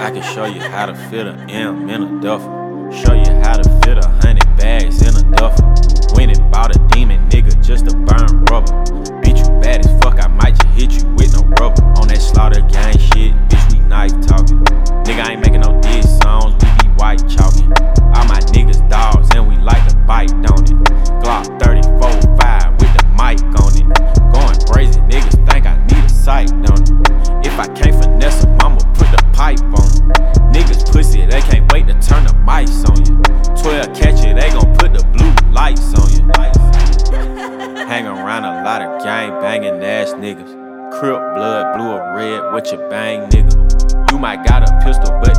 I can show you how to fit an M in a duffel. Show you how to fit 100 bags in a duffel. Went and bought a demon nigga just to burn rubber. Bitch, you bad as fuck, I might just hit you with no rubber. On that slaughter gang shit, bitch, we knife talking. Nigga, I ain't making no diss songs, we be white chalking. All my niggas dogs and we like to bite, don't it? Glock 34-5 with the mic on it. Going crazy, niggas think I need a sight, don't it? If I can't finesse them, I'ma put the pipe on them. Niggas pussy, they can't wait to turn the mics on you. 12 catch it, they gon' put the blue lights on you. Hang around a lot of gang banging ass niggas. Crip blood, blue or red, what you bang, nigga? You might got a pistol, but